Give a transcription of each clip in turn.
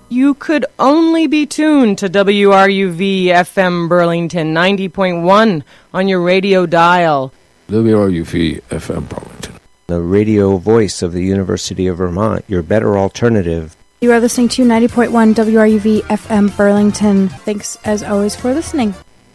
you could only be tuned to WRUV FM Burlington 90.1 on your radio dial. WRUV FM Burlington, the radio voice of the University of Vermont, your better alternative. You are listening to 90.1 WRUV FM Burlington. Thanks, as always, for listening.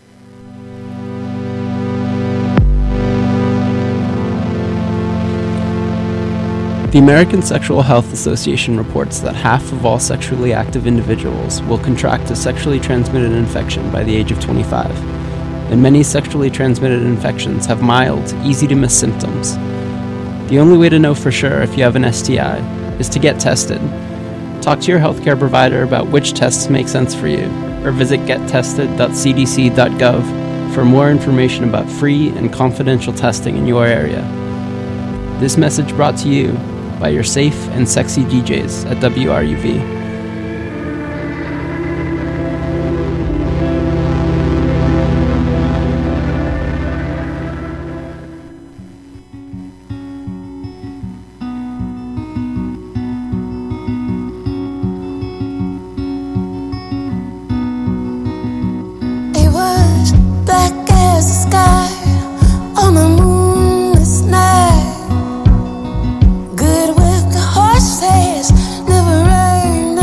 The American Sexual Health Association reports that half of all sexually active individuals will contract a sexually transmitted infection by the age of 25. And many sexually transmitted infections have mild, easy-to-miss symptoms. The only way to know for sure if you have an STI is to get tested. Talk to your healthcare provider about which tests make sense for you, or visit gettested.cdc.gov for more information about free and confidential testing in your area. This message brought to you by your safe and sexy DJs at WRUV. Good with the horses, never rain.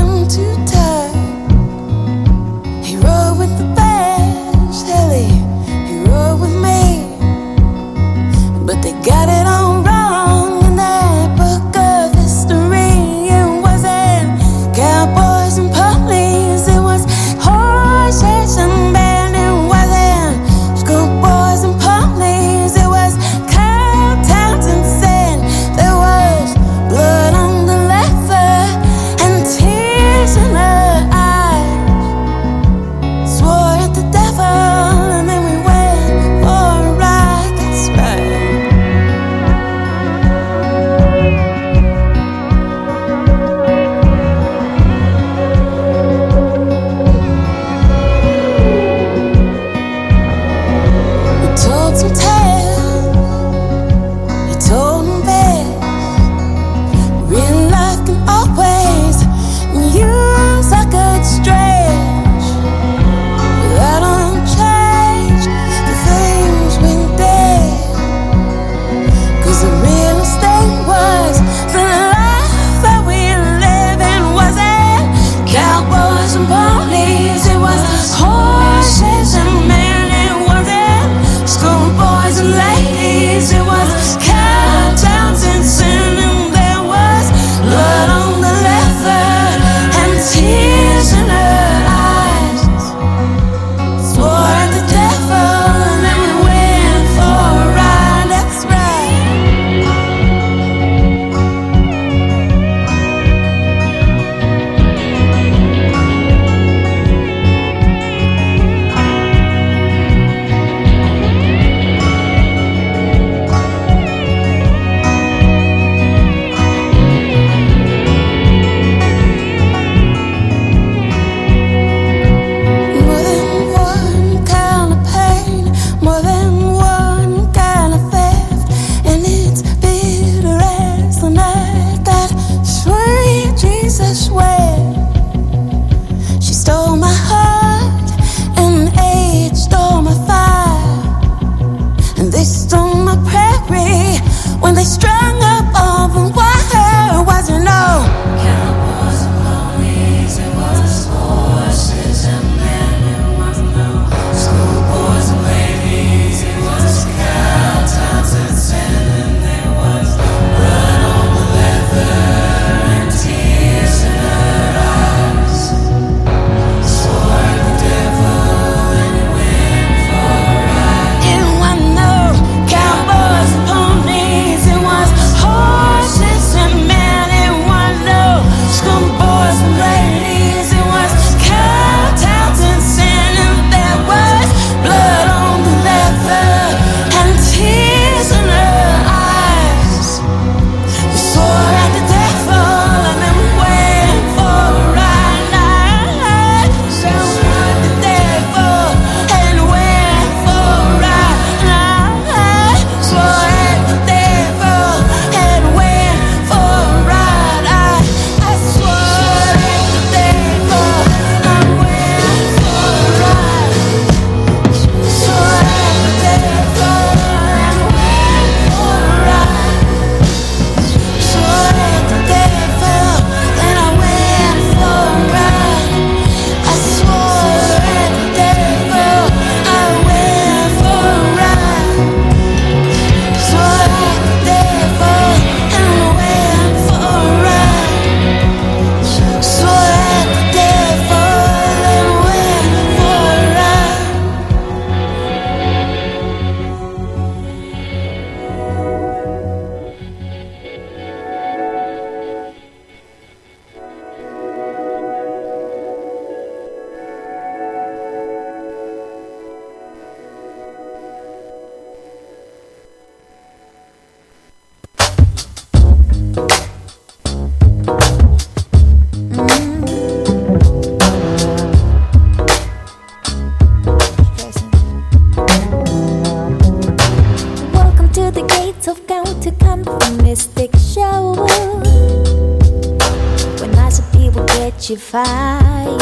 fire.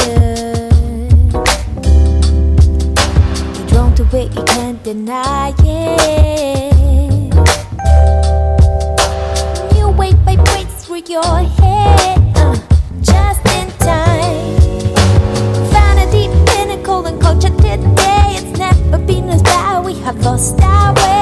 You're drawn to it, you can't deny it. New wave vibrates through your head, just in time. Found a deep pinnacle and culture today. It's never been as bad, we have lost our way.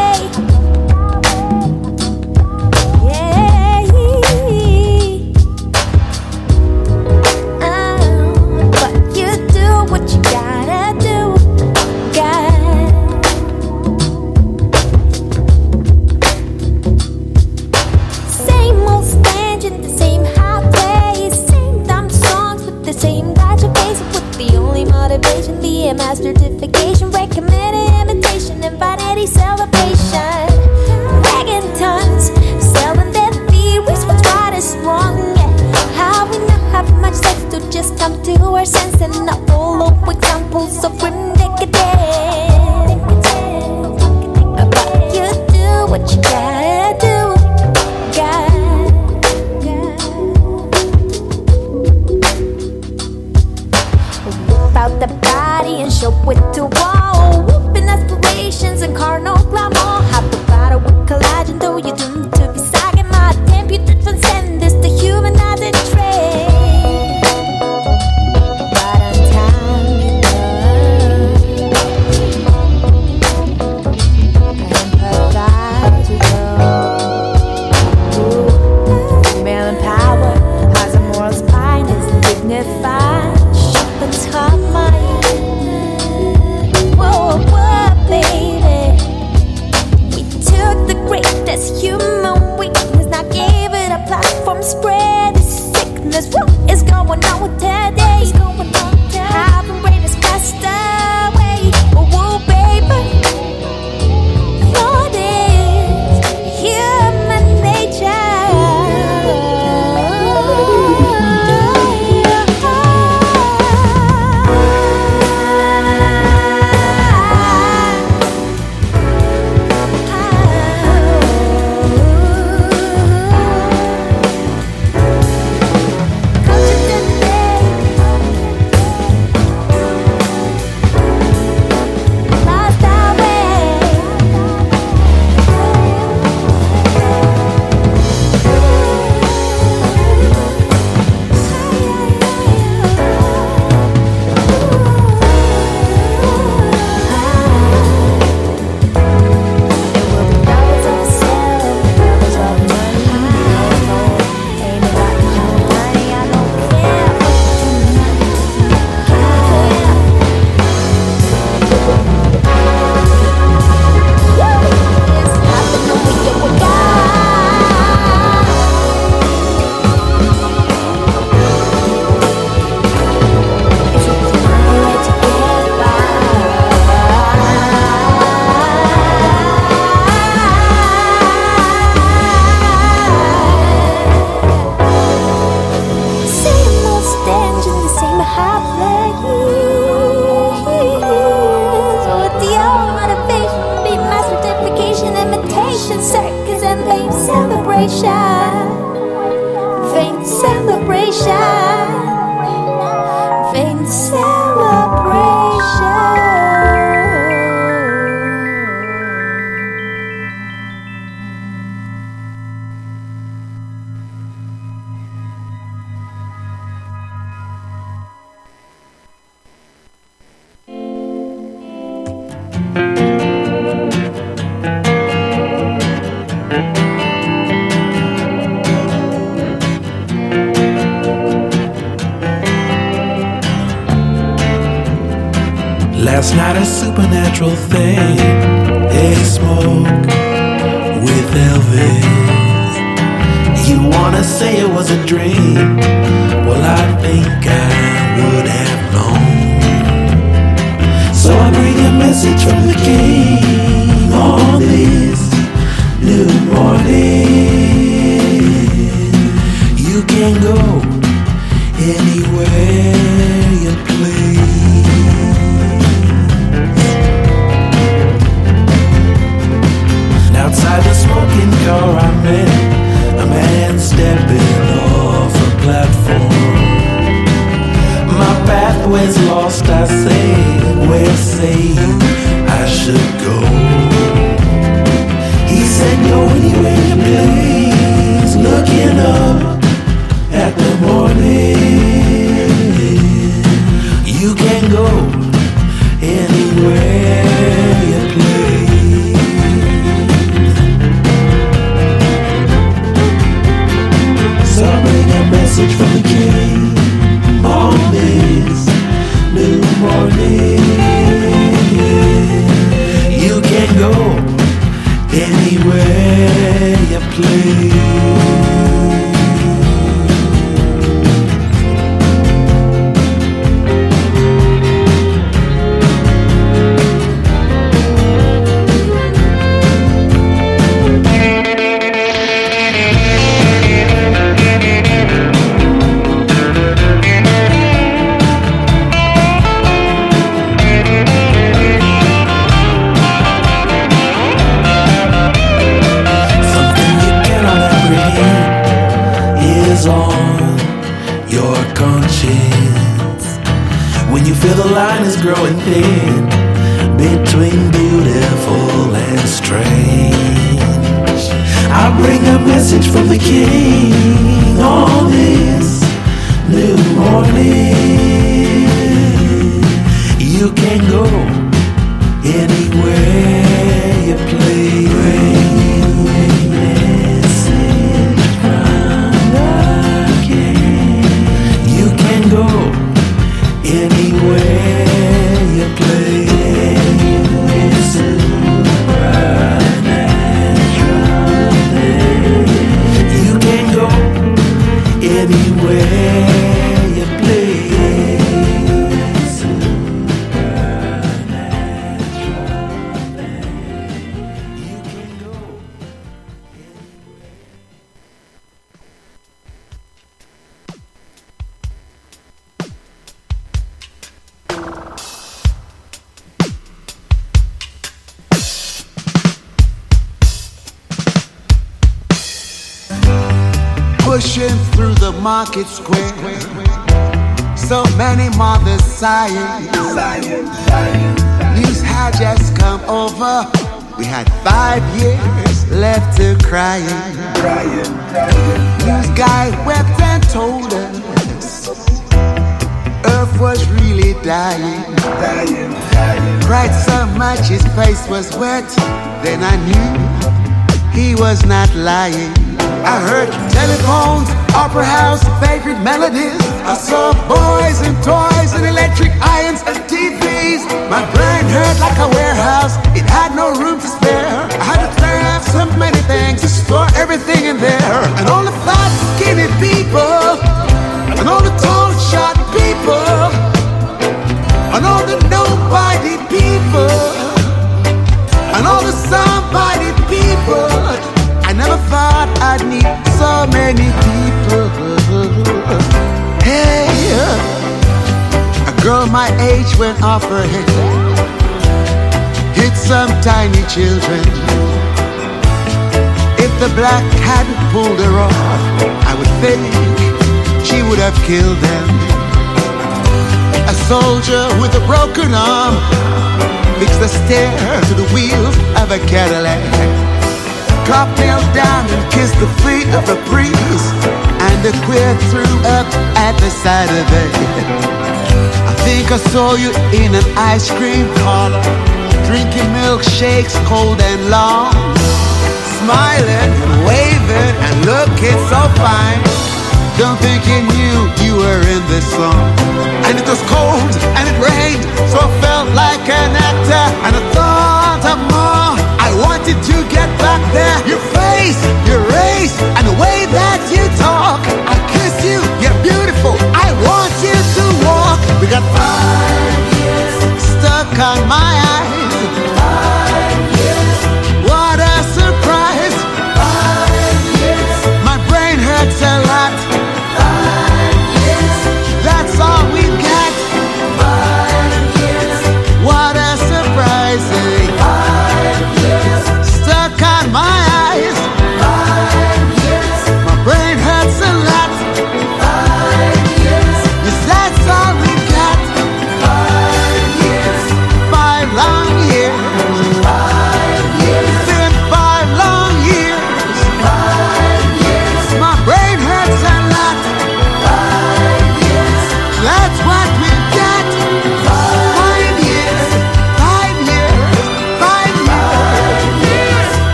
My certification, recommended imitation, and vanity celebration. Dragging tons, selling their theories, what's right is wrong. Yeah. How we not have much sex to just come to our sense and not follow examples of grim decadence. But you do what you gotta do. About the body and show it to all. Whooping aspirations and carnal glamour. Have the battle with collagen, though you're doomed to be sagging. My attempt you to transcend this to humanize and trade. But until you empathize with you. Female power has a moral spine, it's dignified. It's hard mind. Whoa, whoa, baby. We took the greatest human weakness, now gave it a platform, spread the sickness. What is going on with today? How the brain is passed away. Whoa, baby. What is human nature? Last night a supernatural thing, they smoke with Elvis. You wanna say it was a dream? Well, I think I would have known. So I bring a message from the king on this new morning. You can go anywhere you please. Outside the smoking car I met a man stepping off a platform. where's lost, I say, where say I should go. He said, go anywhere you please, looking up at the morning. You can go anywhere you please. So I bring a message from the king on this new morning. You can go anywhere you please. The line is growing thin between beautiful and strange. I bring a message from the king on this new morning. You can go anywhere you please. Message from the king. You can go anywhere you play. You can go anywhere you play. Pushing through the market square, so many mothers sighing. News had just come over. We had 5 years left to crying. News guy wept and told us Earth was really dying. Cried so much his face was wet. Then I knew he was not lying. I heard telephones, opera house, favorite melodies. I saw boys and toys and electric irons and TVs. My brain hurt like a warehouse, it had no room to spare. I had to clear out so many things to store everything in there. And all the fat, skinny people, and all the tall, short people, and all the nobody people, and all the somebody people. I never thought I'd need so many people. Hey, a girl my age went off her head, hit some tiny children. If the black hadn't pulled her off, I would think she would have killed them. A soldier with a broken arm fixed the stair to the wheels of a Cadillac. Cop knelt down and kissed the feet of the priest, and the queer threw up at the side of it. I think I saw you in an ice cream parlor, drinking milkshakes cold and long, smiling and waving and looking so fine. Don't think you knew you were in this song. And it was cold and it rained, so I felt like an actor, and I thought of more. I wanted to get back there. Your face, your race, and the way that you talk. I kiss you, you're beautiful. I want you to walk. We got 5 years stuck on my